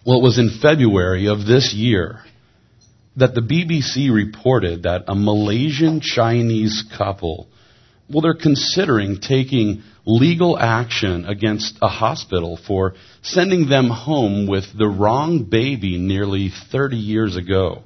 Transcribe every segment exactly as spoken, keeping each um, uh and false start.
Well, it was in February of this year that the B B C reported that a Malaysian Chinese couple, well, they're considering taking legal action against a hospital for sending them home with the wrong baby nearly thirty years ago.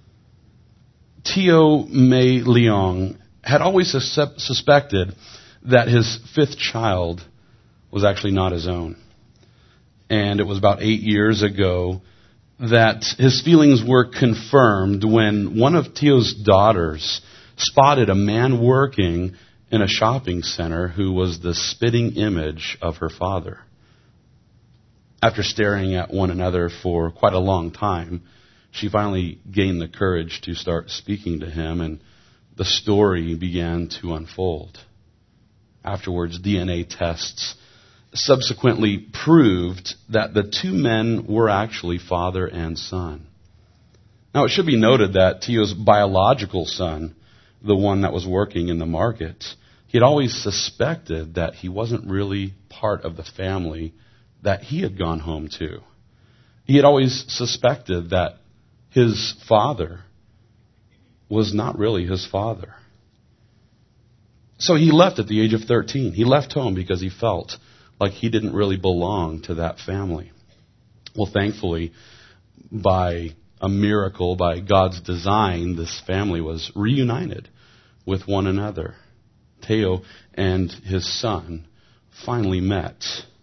Teo Mei Leong had always sus- suspected that his fifth child was actually not his own. And it was about eight years ago that his feelings were confirmed when one of Teo's daughters spotted a man working in a shopping center who was the spitting image of her father. After staring at one another for quite a long time, she finally gained the courage to start speaking to him, and the story began to unfold. Afterwards, D N A tests subsequently proved that the two men were actually father and son. Now, it should be noted that Teo's biological son, the one that was working in the market, he had always suspected that he wasn't really part of the family that he had gone home to. He had always suspected that his father was not really his father. So he left at the age of thirteen. He left home because he felt like he didn't really belong to that family. Well, thankfully, by a miracle, by God's design, this family was reunited with one another. Teo and his son finally met.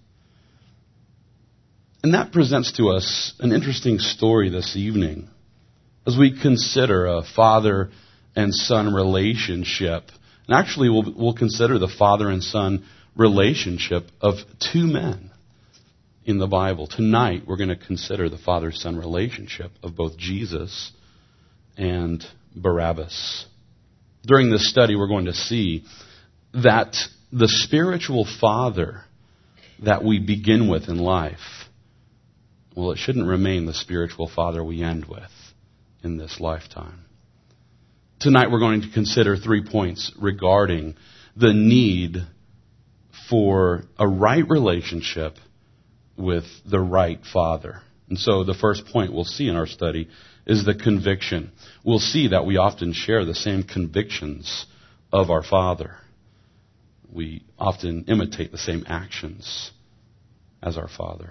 And that presents to us an interesting story this evening as we consider a father and son relationship. And actually, we'll, we'll consider the father and son relationship of two men in the Bible. Tonight, we're going to consider the father-son relationship of both Jesus and Barabbas. During this study, we're going to see that the spiritual father that we begin with in life, well, it shouldn't remain the spiritual father we end with in this lifetime. Tonight, we're going to consider three points regarding the need for a right relationship with the right father. And so the first point we'll see in our study is the conviction. We'll see that we often share the same convictions of our Father. We often imitate the same actions as our Father.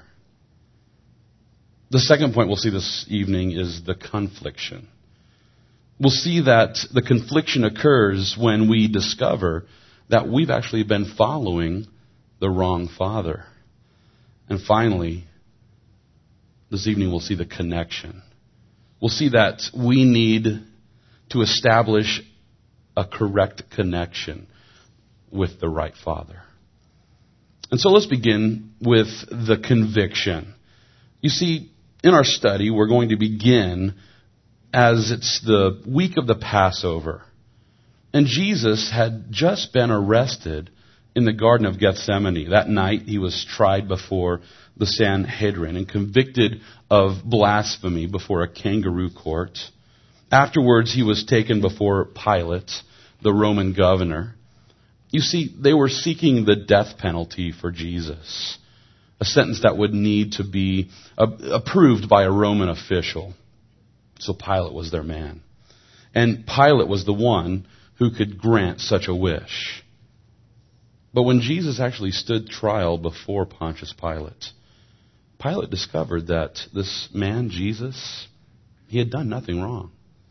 The second point we'll see this evening is the confliction. We'll see that the confliction occurs when we discover that we've actually been following the wrong father. And finally, this evening we'll see the connection. We'll see that we need to establish a correct connection with the right father. And so let's begin with the conviction. You see, in our study, we're going to begin as it's the week of the Passover. And Jesus had just been arrested in the Garden of Gethsemane. That night, he was tried before the Sanhedrin and convicted of blasphemy before a kangaroo court. Afterwards, he was taken before Pilate, the Roman governor. You see, they were seeking the death penalty for Jesus, a sentence that would need to be approved by a Roman official. So Pilate was their man. And Pilate was the one who could grant such a wish. But when Jesus actually stood trial before Pontius Pilate, Pilate discovered that this man, Jesus, he had done nothing wrong.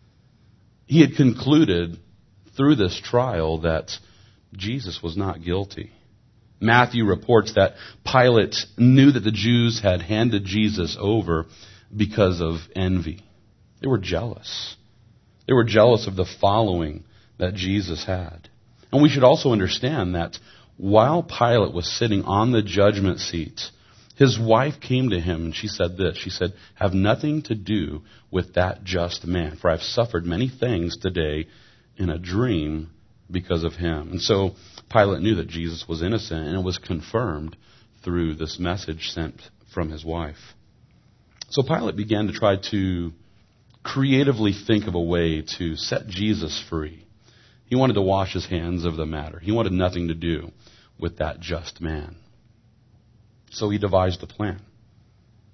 He had concluded through this trial that Jesus was not guilty. Matthew reports that Pilate knew that the Jews had handed Jesus over because of envy. They were jealous. They were jealous of the following that Jesus had. And we should also understand that while Pilate was sitting on the judgment seat, his wife came to him and she said this. She said, "Have nothing to do with that just man, for I've suffered many things today in a dream because of him." And so Pilate knew that Jesus was innocent, and it was confirmed through this message sent from his wife. So Pilate began to try to creatively think of a way to set Jesus free. He wanted to wash his hands of the matter. He wanted nothing to do with that just man. So he devised a plan.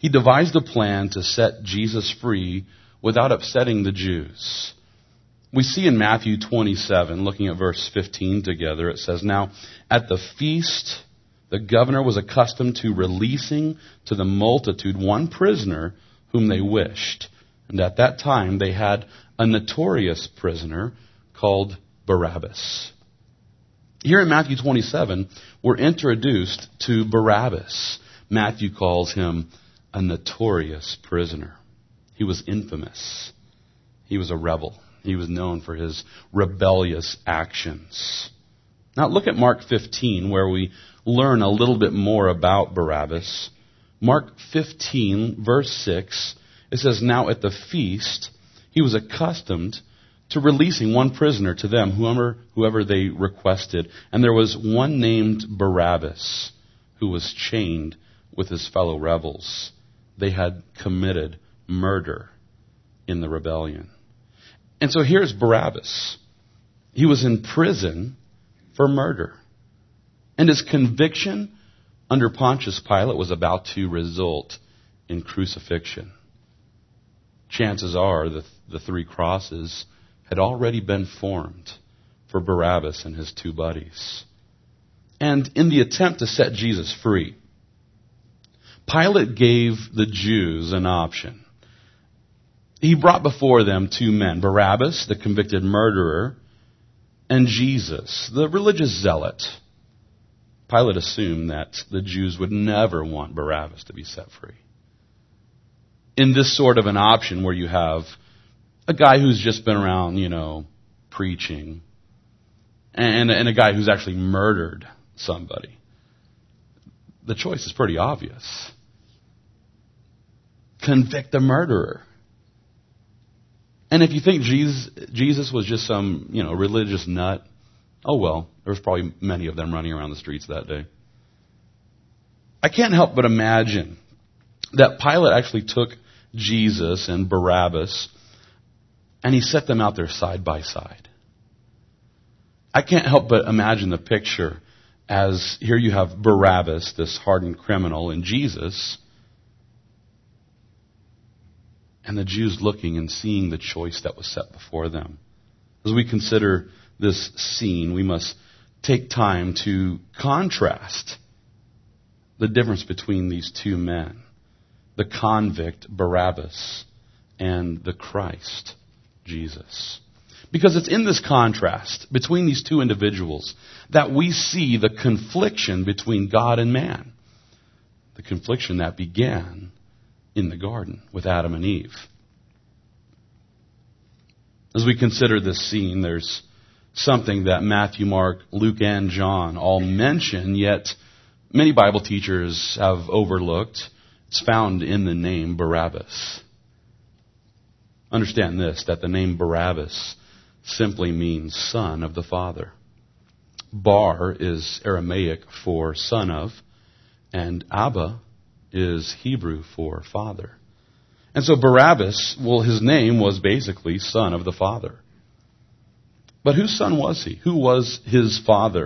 he devised a plan to set Jesus free without upsetting the Jews. We see in Matthew twenty-seven, looking at verse fifteen together, it says, "Now at the feast, the governor was accustomed to releasing to the multitude one prisoner whom they wished. And at that time they had a notorious prisoner called Barabbas." Here in Matthew twenty-seven, we're introduced to Barabbas. Matthew calls him a notorious prisoner. He was infamous. He was a rebel. He was known for his rebellious actions. Now look at Mark fifteen, where we learn a little bit more about Barabbas. Mark fifteen, verse six, it says, "Now at the feast, he was accustomed to releasing one prisoner to them, whoever, whoever they requested. And there was one named Barabbas, who was chained with his fellow rebels. They had committed murder in the rebellion." And so here's Barabbas. He was in prison for murder. And his conviction under Pontius Pilate was about to result in crucifixion. Chances are the, the three crosses had already been formed for Barabbas and his two buddies. And in the attempt to set Jesus free, Pilate gave the Jews an option. He brought before them two men, Barabbas, the convicted murderer, and Jesus, the religious zealot. Pilate assumed that the Jews would never want Barabbas to be set free. In this sort of an option where you have a guy who's just been around, you know, preaching, and, and a guy who's actually murdered somebody, the choice is pretty obvious. Convict the murderer. And if you think Jesus, Jesus was just some, you know, religious nut, oh well, there was probably many of them running around the streets that day. I can't help but imagine that Pilate actually took Jesus and Barabbas and he set them out there side by side. I can't help but imagine the picture as here you have Barabbas, this hardened criminal, and Jesus, and the Jews looking and seeing the choice that was set before them. As we consider this scene, we must take time to contrast the difference between these two men, the convict Barabbas and the Christ, Jesus. Because it's in this contrast between these two individuals that we see the confliction between God and man. The confliction that began in the garden with Adam and Eve. As we consider this scene, there's something that Matthew, Mark, Luke, and John all mention, yet many Bible teachers have overlooked. It's found in the name Barabbas. Understand this, that the name Barabbas simply means son of the Father. Bar is Aramaic for son of, and Abba is Hebrew for father. And so Barabbas, well, his name was basically son of the Father. But whose son was he? Who was his father?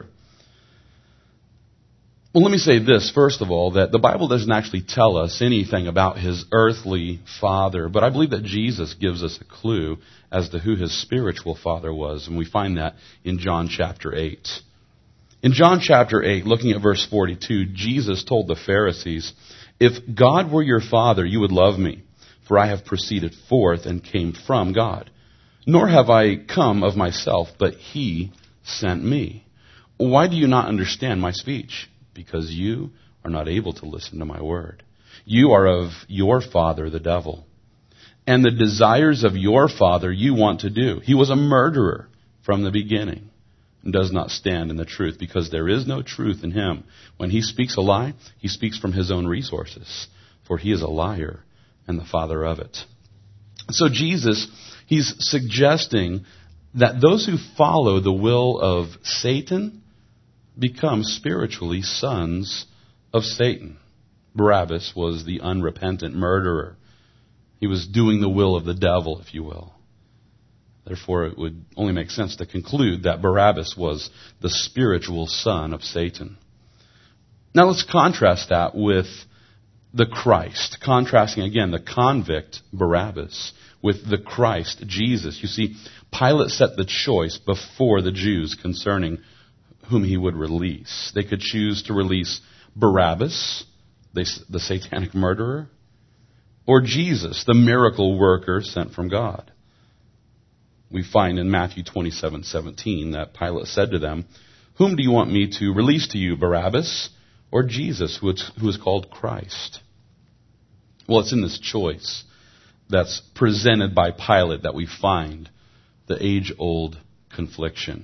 Well, let me say this, first of all, that the Bible doesn't actually tell us anything about his earthly father, but I believe that Jesus gives us a clue as to who his spiritual father was, and we find that in John chapter eight. In John chapter eight, looking at verse forty-two, Jesus told the Pharisees, "If God were your father, you would love me, for I have proceeded forth and came from God. Nor have I come of myself, but he sent me. Why do you not understand my speech? Because you are not able to listen to my word. You are of your father, the devil. And the desires of your father you want to do. He was a murderer from the beginning and does not stand in the truth, because there is no truth in him. When he speaks a lie, he speaks from his own resources, for he is a liar and the father of it." So Jesus, he's suggesting that those who follow the will of Satan become spiritually sons of Satan. Barabbas was the unrepentant murderer. He was doing the will of the devil, if you will. Therefore, it would only make sense to conclude that Barabbas was the spiritual son of Satan. Now let's contrast that with the Christ, contrasting again the convict Barabbas with the Christ, Jesus. You see, Pilate set the choice before the Jews concerning whom he would release. They could choose to release Barabbas, the satanic murderer, or Jesus, the miracle worker sent from God. We find in Matthew twenty-seven seventeen that Pilate said to them, "Whom do you want me to release to you, Barabbas or Jesus, who is, who is called Christ?" Well, it's in this choice that's presented by Pilate that we find the age-old confliction.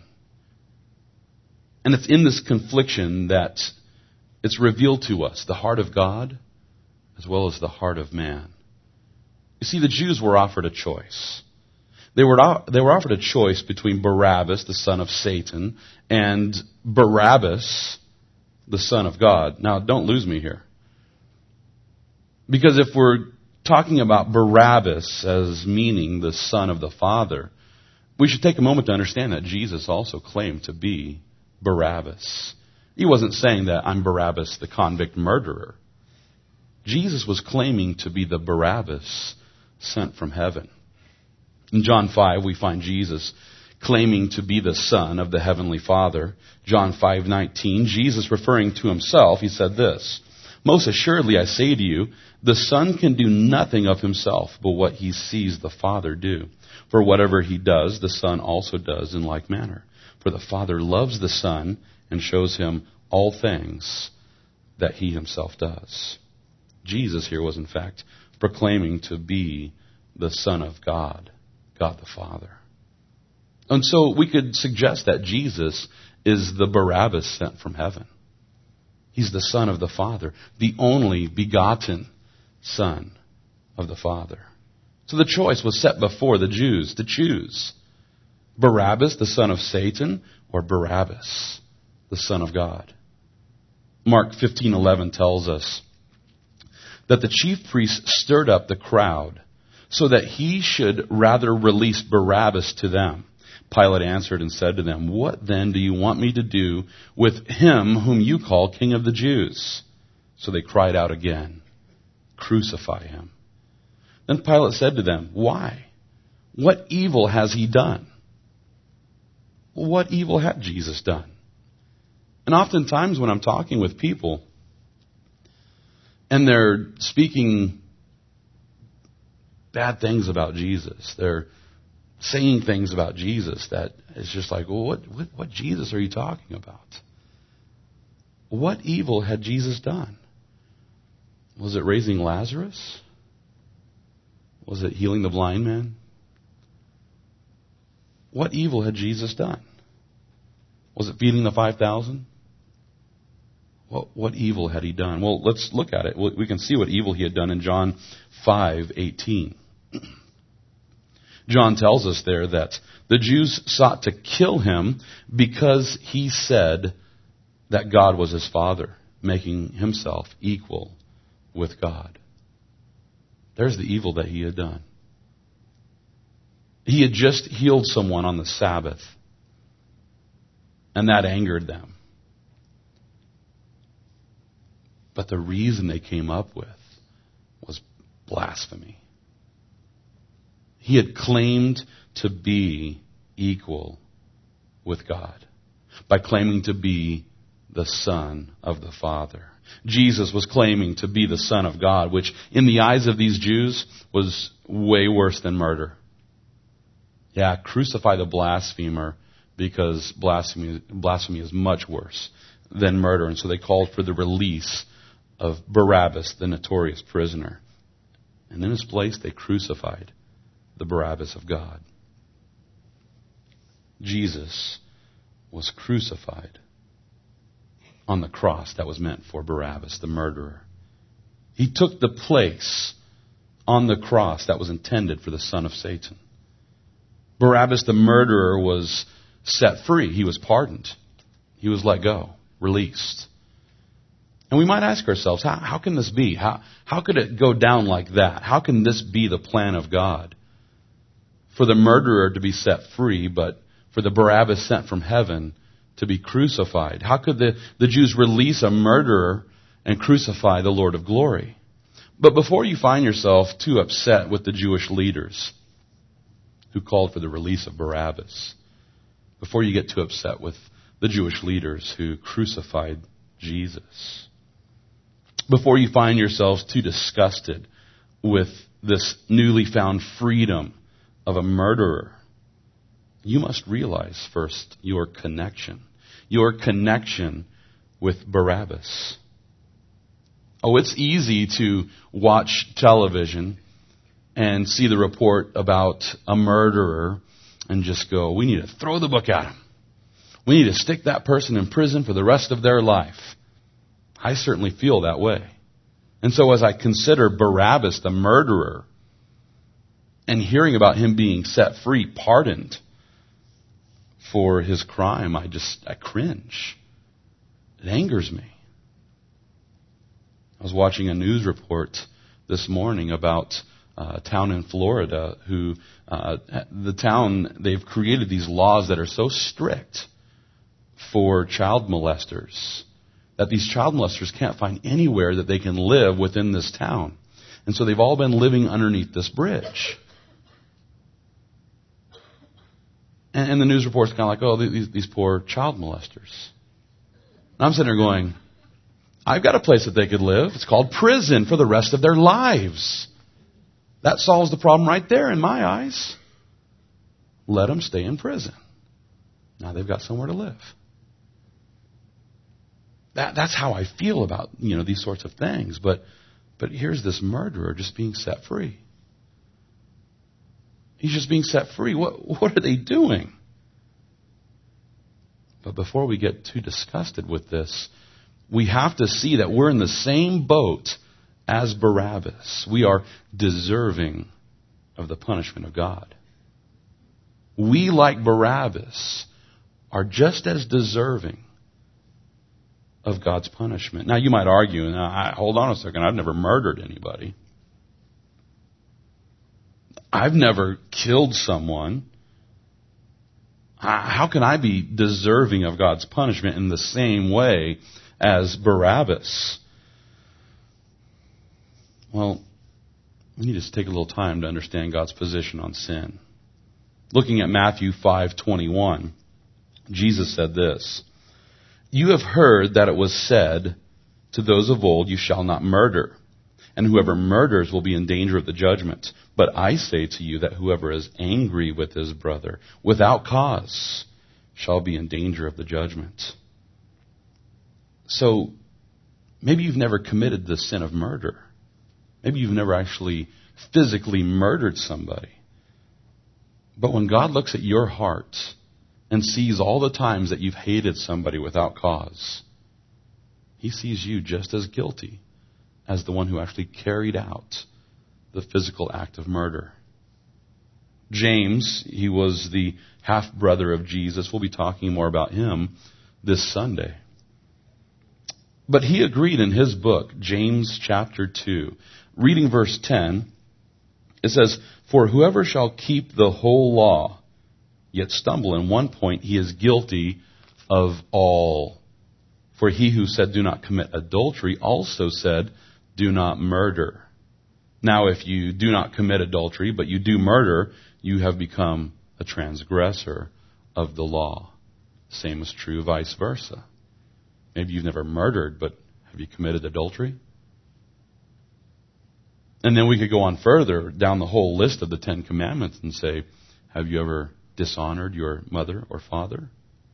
And it's in this confliction that it's revealed to us the heart of God as well as the heart of man. You see, the Jews were offered a choice. They were, they were offered a choice between Barabbas, the son of Satan, and Barabbas, the son of God. Now, don't lose me here. Because if we're talking about Barabbas as meaning the son of the Father, we should take a moment to understand that Jesus also claimed to be Barabbas. He wasn't saying that I'm Barabbas, the convict murderer. Jesus was claiming to be the Barabbas sent from heaven. In John five, we find Jesus claiming to be the Son of the Heavenly Father. John five nineteen, Jesus referring to himself, he said this, "Most assuredly I say to you, the Son can do nothing of himself but what he sees the Father do. For whatever he does, the Son also does in like manner. For the Father loves the Son and shows him all things that he himself does." Jesus here was in fact proclaiming to be the Son of God, God the Father. And so we could suggest that Jesus is the Barabbas sent from heaven. He's the Son of the Father, the only begotten Son of the Father. So the choice was set before the Jews to choose Barabbas, the son of Satan, or Barabbas, the Son of God. Mark fifteen eleven tells us that the chief priests stirred up the crowd so that he should rather release Barabbas to them. Pilate answered and said to them, "What then do you want me to do with him whom you call King of the Jews?" So they cried out again, "Crucify him." Then Pilate said to them, "Why? What evil has he done?" Well, what evil had Jesus done? And oftentimes when I'm talking with people and they're speaking bad things about Jesus, they're saying things about Jesus that it's just like, well, what, what, what Jesus are you talking about? What evil had Jesus done? Was it raising Lazarus? Was it healing the blind man? What evil had Jesus done? Was it feeding the five thousand? What, what evil had he done? Well, let's look at it. We can see what evil he had done in John five eighteen. John tells us there that the Jews sought to kill him because he said that God was his Father, making himself equal with God. There's the evil that he had done. He had just healed someone on the Sabbath, and that angered them. But the reason they came up with was blasphemy. He had claimed to be equal with God by claiming to be the Son of the Father. Jesus was claiming to be the Son of God, which in the eyes of these Jews was way worse than murder. Yeah, crucify the blasphemer, because blasphemy, blasphemy is much worse than murder. And so they called for the release of Barabbas, the notorious prisoner. And in his place, they crucified the Barabbas of God. Jesus was crucified on the cross that was meant for Barabbas, the murderer. He took the place on the cross that was intended for the son of Satan. Barabbas, the murderer, was set free. He was pardoned. He was let go, released. And we might ask ourselves, how, how can this be? How, how could it go down like that? How can this be the plan of God? For the murderer to be set free, but for the Barabbas sent from heaven to be crucified. How could the, the Jews release a murderer and crucify the Lord of glory? But before you find yourself too upset with the Jewish leaders who called for the release of Barabbas, before you get too upset with the Jewish leaders who crucified Jesus, before you find yourselves too disgusted with this newly found freedom of a murderer, you must realize first your connection. Your connection with Barabbas. Oh, it's easy to watch television and see the report about a murderer and just go, we need to throw the book at him. We need to stick that person in prison for the rest of their life. I certainly feel that way. And so as I consider Barabbas, the murderer, and hearing about him being set free, pardoned for his crime, I just, I cringe. It angers me. I was watching a news report this morning about uh, a town in Florida who, uh, the town, they've created these laws that are so strict for child molesters that these child molesters can't find anywhere that they can live within this town. And so they've all been living underneath this bridge. And, and the news report's kind of like, oh, these, these poor child molesters. And I'm sitting there going, I've got a place that they could live. It's called prison for the rest of their lives. That solves the problem right there in my eyes. Let them stay in prison. Now they've got somewhere to live. That, that's how I feel about, you know, these sorts of things. But, but here's this murderer just being set free. He's just being set free. What, what are they doing? But before we get too disgusted with this, we have to see that we're in the same boat as Barabbas. We are deserving of the punishment of God. We, like Barabbas, are just as deserving of God's punishment. Now, you might argue, now, I, hold on a second, I've never murdered anybody. I've never killed someone. How can I be deserving of God's punishment in the same way as Barabbas? Well, we need to take a little time to understand God's position on sin. Looking at Matthew five twenty-one, Jesus said this, "You have heard that it was said to those of old, you shall not murder, and whoever murders will be in danger of the judgment. But I say to you that whoever is angry with his brother without cause shall be in danger of the judgment." So maybe you've never committed the sin of murder. Maybe you've never actually physically murdered somebody. But when God looks at your heart and sees all the times that you've hated somebody without cause, He sees you just as guilty as the one who actually carried out the physical act of murder. James, he was the half-brother of Jesus. We'll be talking more about him this Sunday. But he agreed in his book, James chapter two, reading verse ten, it says, "For whoever shall keep the whole law, yet stumble in one point, he is guilty of all. For he who said, do not commit adultery, also said, do not murder. Now if you do not commit adultery, but you do murder, you have become a transgressor of the law." Same is true vice versa. Maybe you've never murdered, but have you committed adultery? And then we could go on further down the whole list of the Ten Commandments and say, have you ever dishonored your mother or father?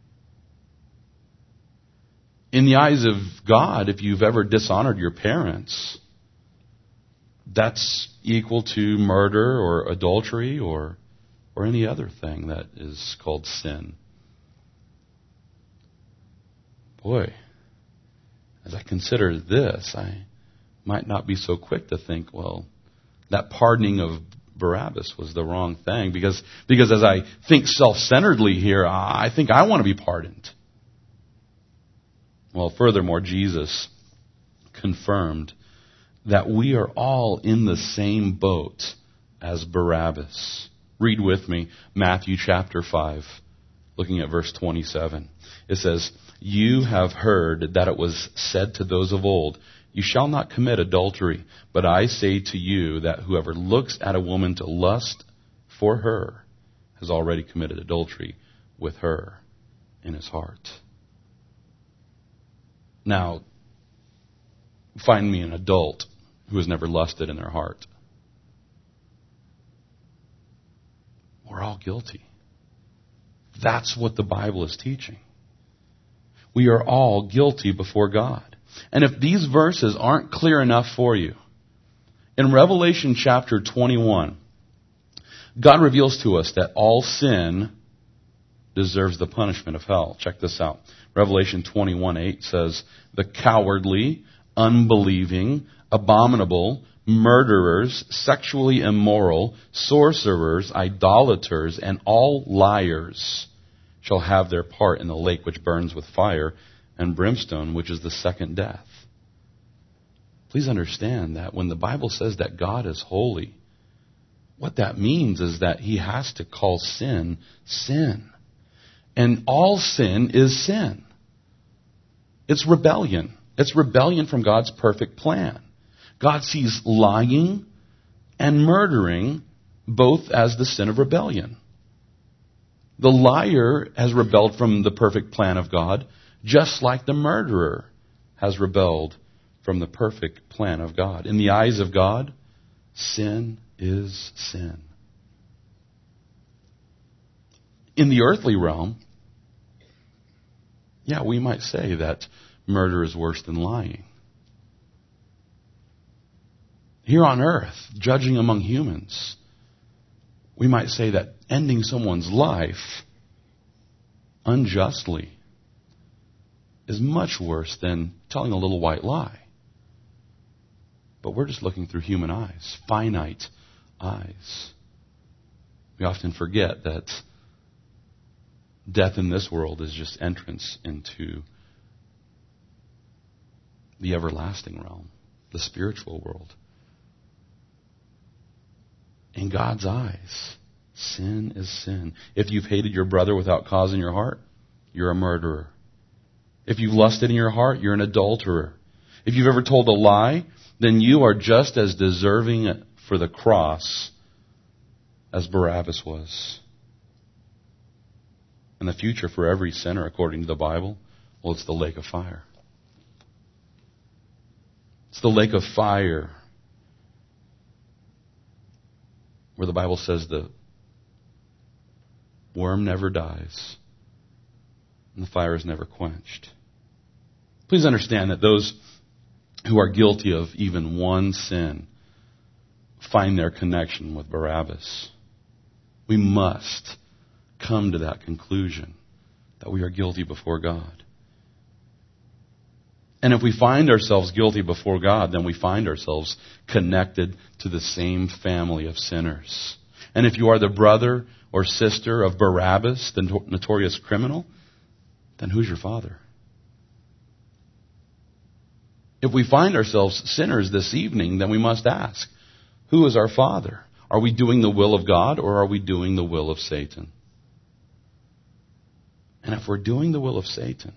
In the eyes of God, if you've ever dishonored your parents, that's equal to murder or adultery or or any other thing that is called sin. Boy, as I consider this, I might not be so quick to think, well, that pardoning of Barabbas was the wrong thing. Because, because as I think self-centeredly here, I think I want to be pardoned. Well, furthermore, Jesus confirmed that we are all in the same boat as Barabbas. Read with me Matthew chapter five. looking at verse twenty-seven. It says, "You have heard that it was said to those of old, 'You shall not commit adultery.' But I say to you that whoever looks at a woman to lust for her has already committed adultery with her in his heart." Now, find me an adult who has never lusted in their heart. We're all guilty. That's what the Bible is teaching. We are all guilty before God. And if these verses aren't clear enough for you, in Revelation chapter twenty-one, God reveals to us that all sin deserves the punishment of hell. Check this out. Revelation twenty-one eight says, "The cowardly, unbelieving, abominable, murderers, sexually immoral, sorcerers, idolaters, and all liars shall have their part in the lake which burns with fire and brimstone, which is the second death." Please understand that when the Bible says that God is holy, what that means is that He has to call sin, sin. And all sin is sin. It's rebellion. It's rebellion from God's perfect plan. God sees lying and murdering both as the sin of rebellion. The liar has rebelled from the perfect plan of God, just like the murderer has rebelled from the perfect plan of God. In the eyes of God, sin is sin. In the earthly realm, yeah, we might say that murder is worse than lying. Here on earth, judging among humans, we might say that ending someone's life unjustly is much worse than telling a little white lie. But we're just looking through human eyes, finite eyes. We often forget that death in this world is just entrance into the everlasting realm, the spiritual world. In God's eyes, sin is sin. If you've hated your brother without cause in your heart, you're a murderer. If you've lusted in your heart, you're an adulterer. If you've ever told a lie, then you are just as deserving for the cross as Barabbas was. And the future for every sinner, according to the Bible, well, it's the lake of fire. It's the lake of fire where the Bible says the worm never dies and the fire is never quenched. Please understand that those who are guilty of even one sin find their connection with Barabbas. We must come to that conclusion that we are guilty before God. And if we find ourselves guilty before God, then we find ourselves connected to the same family of sinners. And if you are the brother or sister of Barabbas, the notorious criminal, then who's your father? If we find ourselves sinners this evening, then we must ask, who is our father? Are we doing the will of God or are we doing the will of Satan? And if we're doing the will of Satan,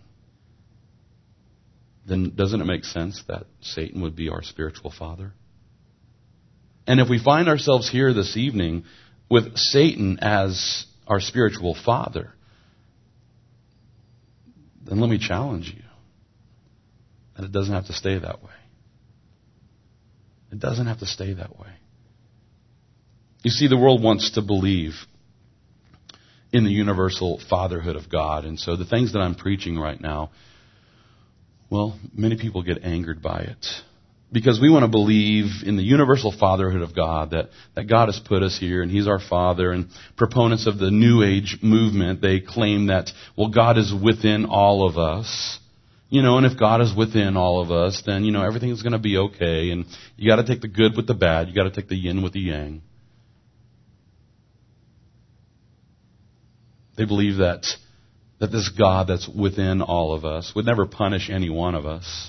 then doesn't it make sense that Satan would be our spiritual father? And if we find ourselves here this evening with Satan as our spiritual father, then let me challenge you that it doesn't have to stay that way. It doesn't have to stay that way. You see, the world wants to believe in the universal fatherhood of God. And so the things that I'm preaching right now, well, many people get angered by it. Because we want to believe in the universal fatherhood of God, that, that God has put us here and He's our Father. And proponents of the New Age movement, they claim that, well, God is within all of us. You know, and if God is within all of us, then, you know, everything is going to be okay. And you got to take the good with the bad. You got to take the yin with the yang. They believe that that this God that's within all of us would never punish any one of us.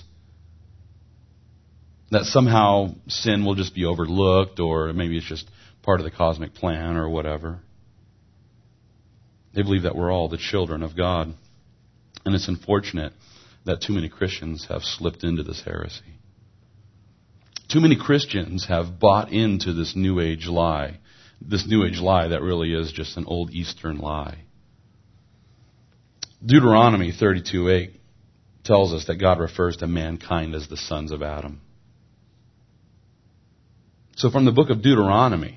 That somehow sin will just be overlooked, or maybe it's just part of the cosmic plan or whatever. They believe that we're all the children of God. And it's unfortunate that too many Christians have slipped into this heresy. Too many Christians have bought into this New Age lie. This New Age lie that really is just an old Eastern lie. Deuteronomy thirty-two eight tells us that God refers to mankind as the sons of Adam. So from the book of Deuteronomy,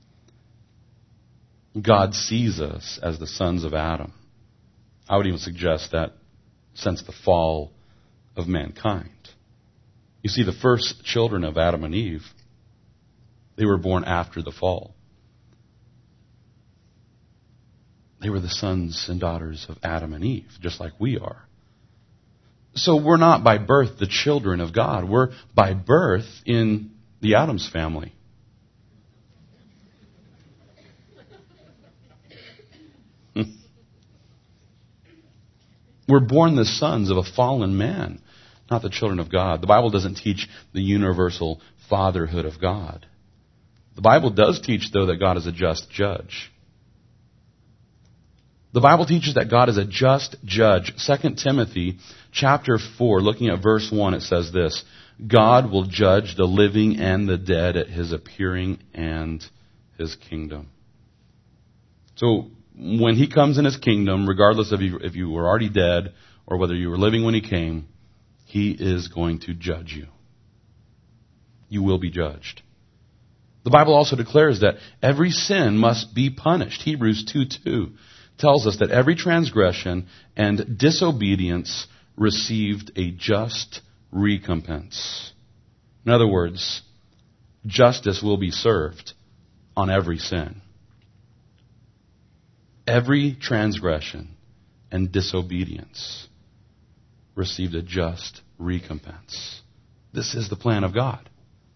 God sees us as the sons of Adam. I would even suggest that since the fall of mankind. You see, the first children of Adam and Eve, they were born after the fall. They were the sons and daughters of Adam and Eve, just like we are. So we're not by birth the children of God. We're by birth in the Adams family. We're born the sons of a fallen man, not the children of God. The Bible doesn't teach the universal fatherhood of God. The Bible does teach, though, that God is a just judge. The Bible teaches that God is a just judge. Second Timothy chapter four, looking at verse one, it says this: God will judge the living and the dead at his appearing and his kingdom. So when he comes in his kingdom, regardless of if you were already dead or whether you were living when he came, he is going to judge you. You will be judged. The Bible also declares that every sin must be punished. Hebrews two two tells us that every transgression and disobedience received a just recompense. In other words, justice will be served on every sin. Every transgression and disobedience received a just recompense. This is the plan of God.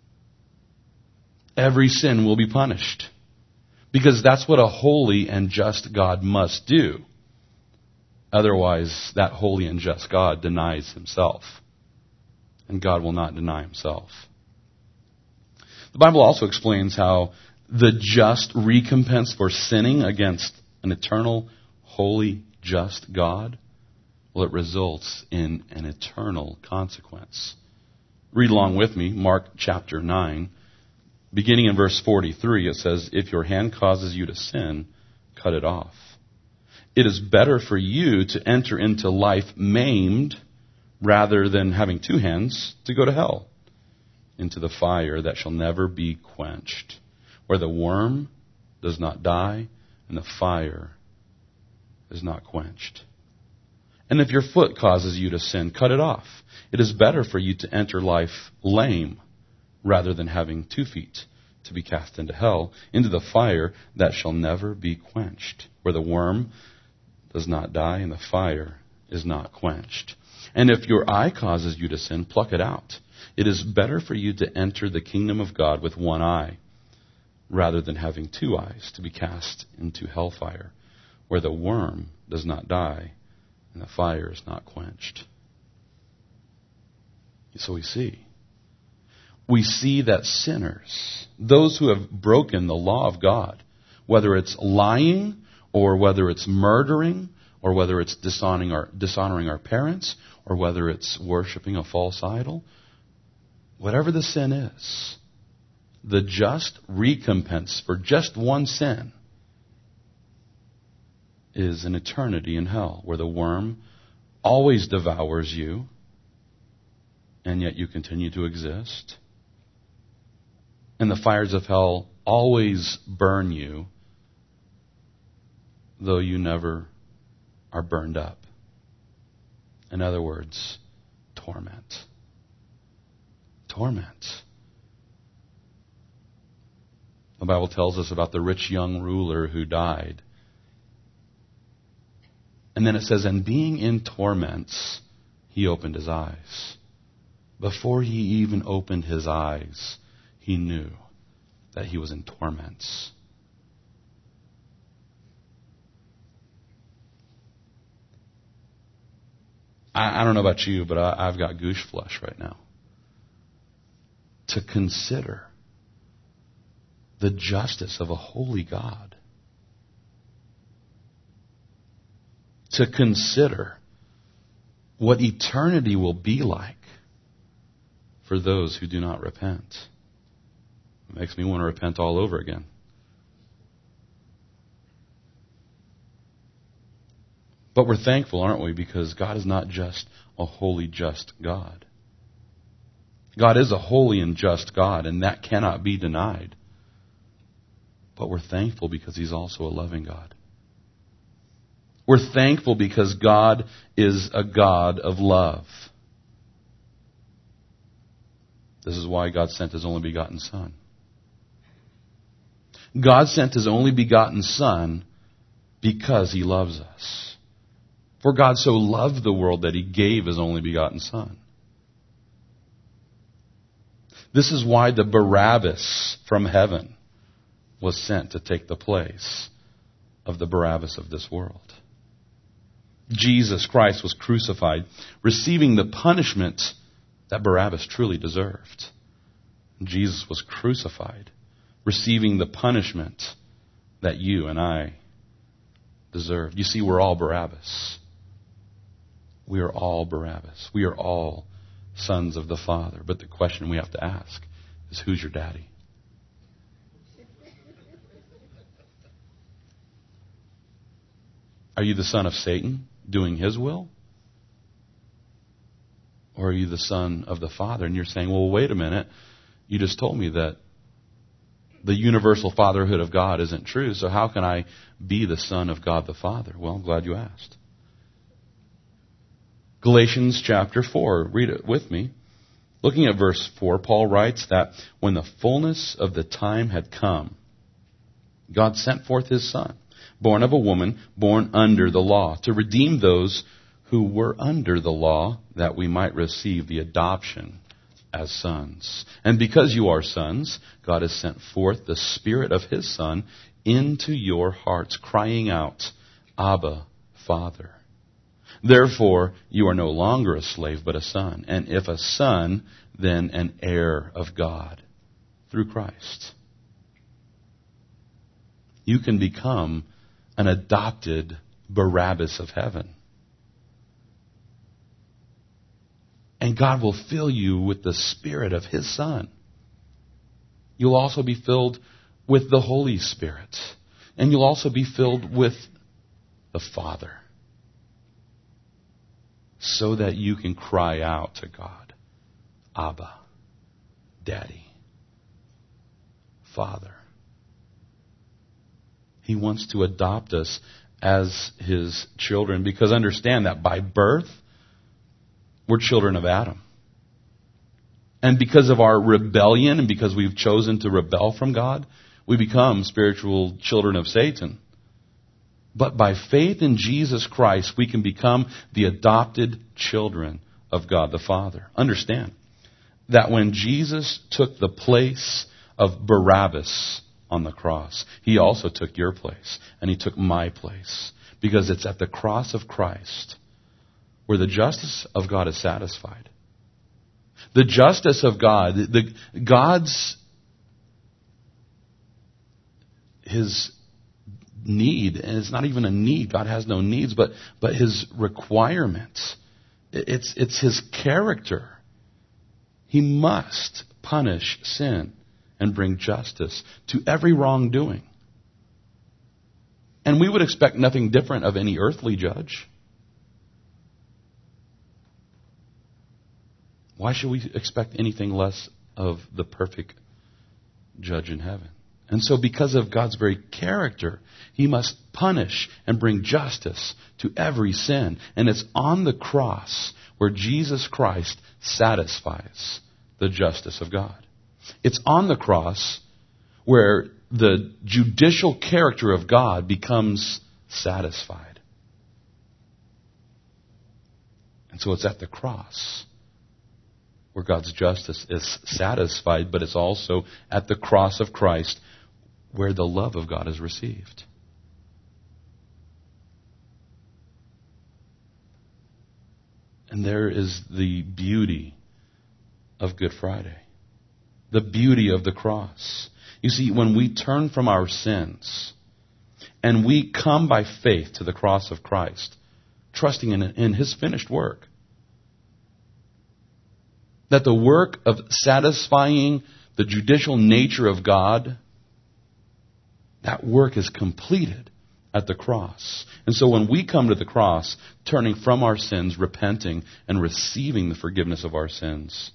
Every sin will be punished, because that's what a holy and just God must do. Otherwise, that holy and just God denies himself, and God will not deny himself. The Bible also explains how the just recompense for sinning against an eternal, holy, just God, well, it results in an eternal consequence. Read along with me, Mark chapter nine. Beginning in verse forty-three, it says, "If your hand causes you to sin, cut it off. It is better for you to enter into life maimed rather than having two hands to go to hell, into the fire that shall never be quenched, where the worm does not die and the fire is not quenched. And if your foot causes you to sin, cut it off. It is better for you to enter life lame rather than having two feet to be cast into hell, into the fire that shall never be quenched, where the worm does not die and the fire is not quenched. And if your eye causes you to sin, pluck it out. It is better for you to enter the kingdom of God with one eye, rather than having two eyes to be cast into hellfire, where the worm does not die and the fire is not quenched." So we see. We see that sinners, those who have broken the law of God, whether it's lying or whether it's murdering or whether it's dishonoring our, dishonoring our parents or whether it's worshiping a false idol, whatever the sin is, the just recompense for just one sin is an eternity in hell, where the worm always devours you, and yet you continue to exist. And the fires of hell always burn you, though you never are burned up. In other words, torment. Torment. The Bible tells us about the rich young ruler who died. And then it says, "And being in torments, he opened his eyes." Before he even opened his eyes, he knew that he was in torments. I, I don't know about you, but I, I've got goose flesh right now. To consider the justice of a holy God. to consider what eternity will be like for those who do not repent. It makes me want to repent all over again. But we're thankful, aren't we? Because God is not just a holy, just God. God is a holy and just God, and that cannot be denied. But we're thankful because He's also a loving God. We're thankful because God is a God of love. This is why God sent His only begotten Son. God sent His only begotten Son because He loves us. For God so loved the world that He gave His only begotten Son. This is why the Barabbas from heaven was sent to take the place of the Barabbas of this world. Jesus Christ was crucified, receiving the punishment that Barabbas truly deserved. Jesus was crucified, receiving the punishment that you and I deserved. You see, we're all Barabbas. We are all Barabbas. We are all sons of the Father. But the question we have to ask is, who's your daddy? Are you the son of Satan, doing his will? Or are you the son of the Father? And you're saying, well, wait a minute. You just told me that the universal fatherhood of God isn't true, so how can I be the son of God the Father? Well, I'm glad you asked. Galatians chapter four, read it with me. Looking at verse four, Paul writes that when the fullness of the time had come, God sent forth His Son, born of a woman, born under the law, to redeem those who were under the law, that we might receive the adoption as sons. And because you are sons, God has sent forth the Spirit of His Son into your hearts, crying out, Abba, Father. Therefore, you are no longer a slave, but a son. And if a son, then an heir of God through Christ. You can become an adopted Barabbas of heaven. And God will fill you with the Spirit of His Son. You'll also be filled with the Holy Spirit. And you'll also be filled with the Father. So that you can cry out to God, Abba, Daddy, Father. He wants to adopt us as His children, because understand that by birth, we're children of Adam. And because of our rebellion and because we've chosen to rebel from God, we become spiritual children of Satan. But by faith in Jesus Christ, we can become the adopted children of God the Father. Understand that when Jesus took the place of Barabbas on the cross, He also took your place, and He took my place. Because it's at the cross of Christ where the justice of God is satisfied. The justice of God, the God's, His need, and it's not even a need. God has no needs, but but His requirements. It's it's His character. He must punish sin and bring justice to every wrongdoing. And we would expect nothing different of any earthly judge. Why should we expect anything less of the perfect judge in heaven? And so because of God's very character, He must punish and bring justice to every sin. And it's on the cross where Jesus Christ satisfies the justice of God. It's on the cross where the judicial character of God becomes satisfied. And so it's at the cross where God's justice is satisfied, but it's also at the cross of Christ where the love of God is received. And there is the beauty of Good Friday. The beauty of the cross. You see, when we turn from our sins and we come by faith to the cross of Christ, trusting in, in His finished work. That the work of satisfying the judicial nature of God, that work is completed at the cross. And so when we come to the cross, turning from our sins, repenting, and receiving the forgiveness of our sins,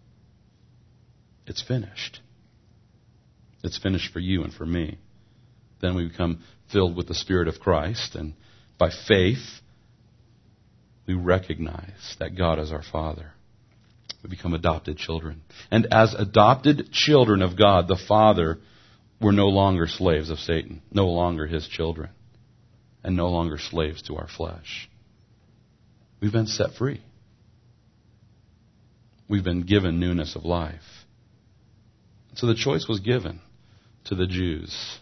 it's finished. It's finished for you and for me. Then we become filled with the Spirit of Christ, and by faith, we recognize that God is our Father. We become adopted children. And as adopted children of God, the Father, we're no longer slaves of Satan, no longer His children, and no longer slaves to our flesh. We've been set free. We've been given newness of life. So the choice was given to the Jews.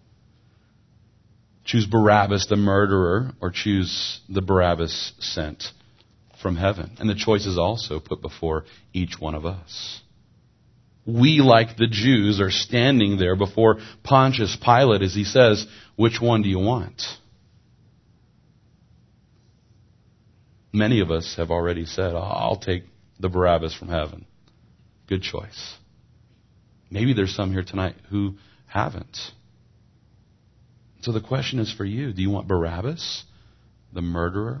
Choose Barabbas the murderer, or choose the Barabbas sent from heaven. And the choice is also put before each one of us. We, like the Jews, are standing there before Pontius Pilate as he says, which one do you want? Many of us have already said, oh, I'll take the Barabbas from heaven. Good choice. Maybe there's some here tonight who haven't. So the question is for you. Do you want Barabbas, the murderer?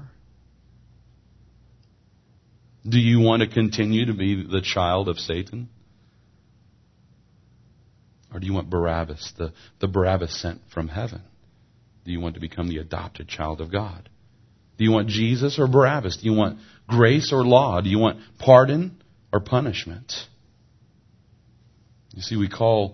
Do you want to continue to be the child of Satan? Or do you want Barabbas, the, the Barabbas sent from heaven? Do you want to become the adopted child of God? Do you want Jesus or Barabbas? Do you want grace or law? Do you want pardon or punishment? You see, we call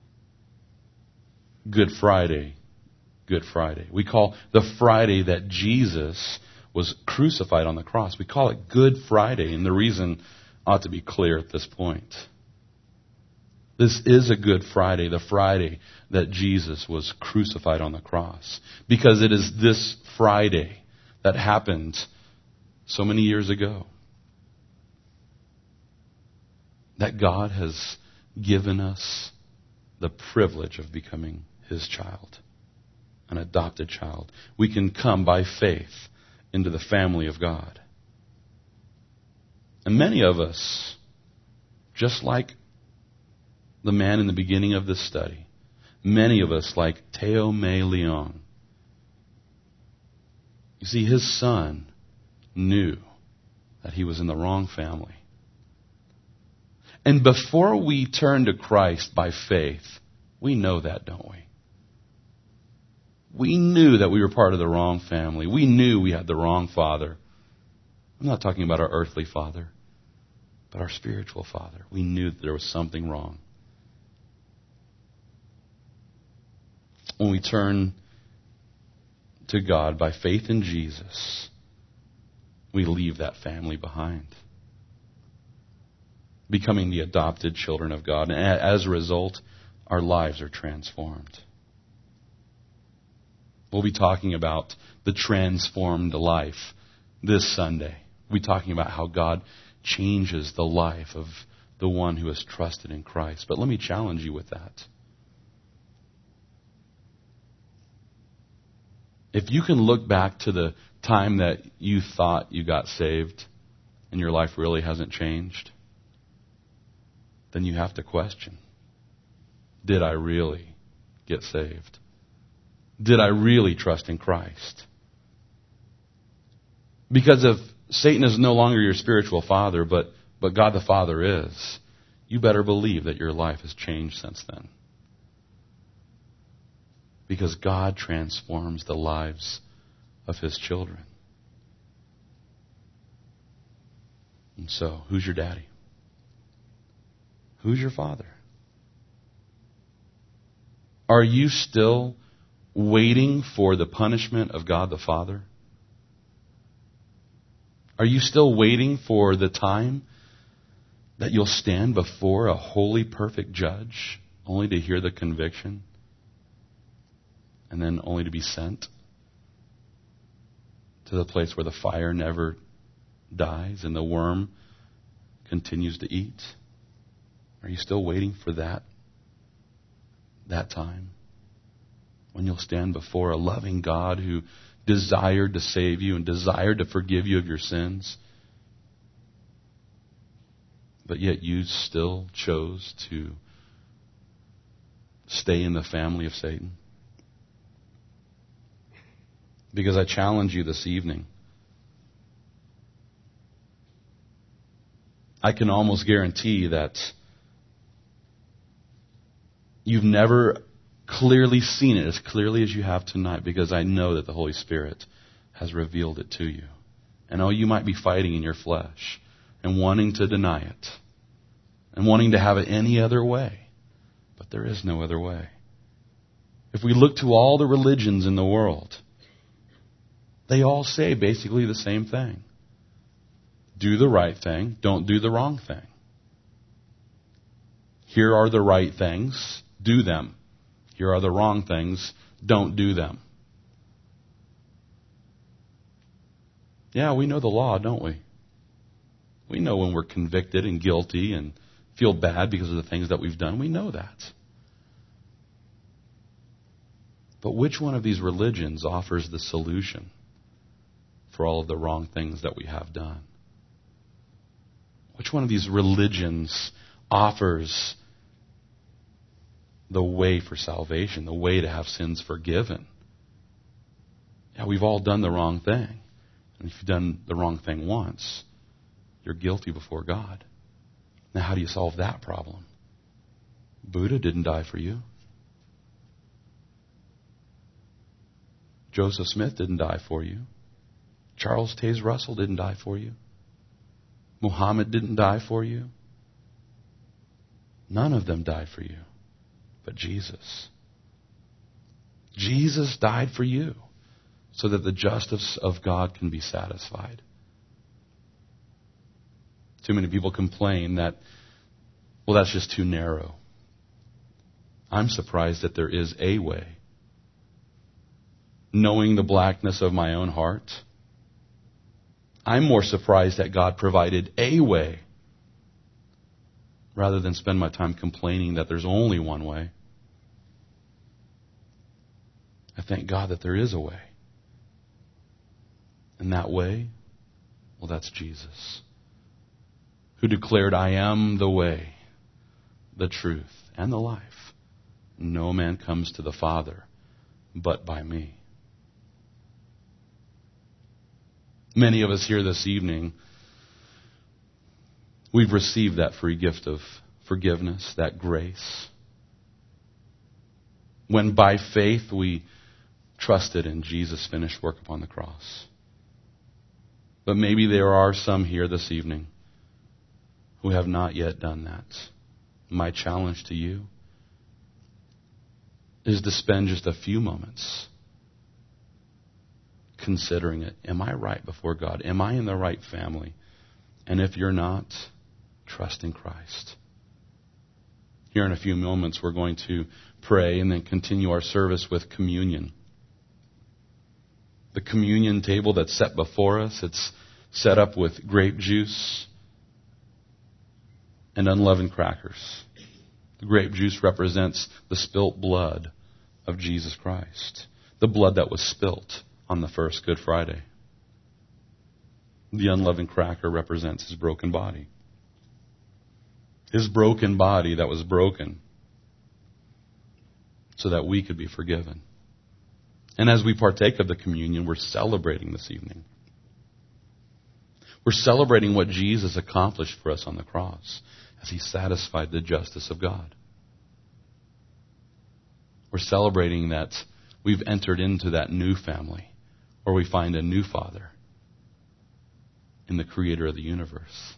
Good Friday Good Friday. We call the Friday that Jesus was crucified on the cross, we call it Good Friday, and the reason ought to be clear at this point. This is a Good Friday, the Friday that Jesus was crucified on the cross, because it is this Friday that happened so many years ago that God has given us the privilege of becoming His child, an adopted child. We can come by faith into the family of God. And many of us, just like the man in the beginning of this study, many of us, like Teo May Leon, you see, his son knew that he was in the wrong family. And before we turn to Christ by faith, we know that, don't we? We knew that we were part of the wrong family. We knew we had the wrong father. I'm not talking about our earthly father, but our spiritual father. We knew that there was something wrong. When we turn to God by faith in Jesus, we leave that family behind, becoming the adopted children of God. And as a result, our lives are transformed. We'll be talking about the transformed life this Sunday. We'll be talking about how God changes the life of the one who has trusted in Christ. But let me challenge you with that. If you can look back to the time that you thought you got saved and your life really hasn't changed, then you have to question, did I really get saved? Did I really trust in Christ? Because if Satan is no longer your spiritual father, but, but God the Father is, you better believe that your life has changed since then. Because God transforms the lives of His children. And so, who's your daddy? Who's your father? Are you still waiting for the punishment of God the Father? Are you still waiting for the time that you'll stand before a holy, perfect judge, only to hear the conviction, and then only to be sent to the place where the fire never dies and the worm continues to eat? Are you still waiting for that, that time when you'll stand before a loving God who desired to save you and desired to forgive you of your sins. But yet you still chose to stay in the family of Satan. Because I challenge you this evening. I can almost guarantee that you've never clearly seen it as clearly as you have tonight, because I know that the Holy Spirit has revealed it to you. And oh, you might be fighting in your flesh and wanting to deny it and wanting to have it any other way. But there is no other way. If we look to all the religions in the world, they all say basically the same thing. Do the right thing, don't do the wrong thing. Here are the right things, do them. Here are the wrong things, don't do them. Yeah, we know the law, don't we? We know when we're convicted and guilty and feel bad because of the things that we've done. We know that. But which one of these religions offers the solution for all of the wrong things that we have done? Which one of these religions offers the way for salvation, the way to have sins forgiven? Yeah, we've all done the wrong thing. And if you've done the wrong thing once, you're guilty before God. Now, how do you solve that problem? Buddha didn't die for you. Joseph Smith didn't die for you. Charles Taze Russell didn't die for you. Muhammad didn't die for you. None of them died for you, but Jesus. Jesus died for you so that the justice of God can be satisfied. Too many people complain that, well, that's just too narrow. I'm surprised that there is a way. Knowing the blackness of my own heart, I'm more surprised that God provided a way rather than spend my time complaining that there's only one way. I thank God that there is a way. And that way, well, that's Jesus, who declared, I am the way, the truth, and the life. No man comes to the Father but by me. Many of us here this evening, we've received that free gift of forgiveness, that grace. When by faith we trusted in Jesus' finished work upon the cross. But maybe there are some here this evening who have not yet done that. My challenge to you is to spend just a few moments considering it. Am I right before God? Am I in the right family? And if you're not, trust in Christ. Here in a few moments, we're going to pray and then continue our service with communion. The communion table that's set before us, it's set up with grape juice and unleavened crackers. The grape juice represents the spilt blood of Jesus Christ, the blood that was spilt on the first Good Friday. The unleavened cracker represents his broken body. His broken body that was broken so that we could be forgiven. And as we partake of the communion, we're celebrating this evening. We're celebrating what Jesus accomplished for us on the cross as he satisfied the justice of God. We're celebrating that we've entered into that new family where we find a new Father in the Creator of the universe.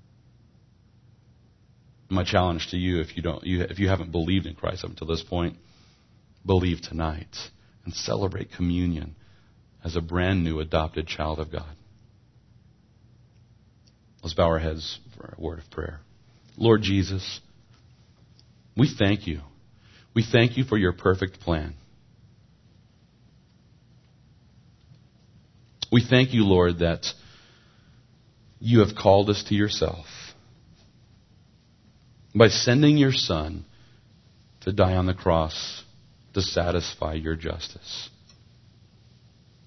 My challenge to you, if you don't, you, if you haven't believed in Christ up until this point, believe tonight and celebrate communion as a brand new adopted child of God. Let's bow our heads for a word of prayer. Lord Jesus, we thank you. We thank you for your perfect plan. We thank you, Lord, that you have called us to yourself by sending your Son to die on the cross to satisfy your justice.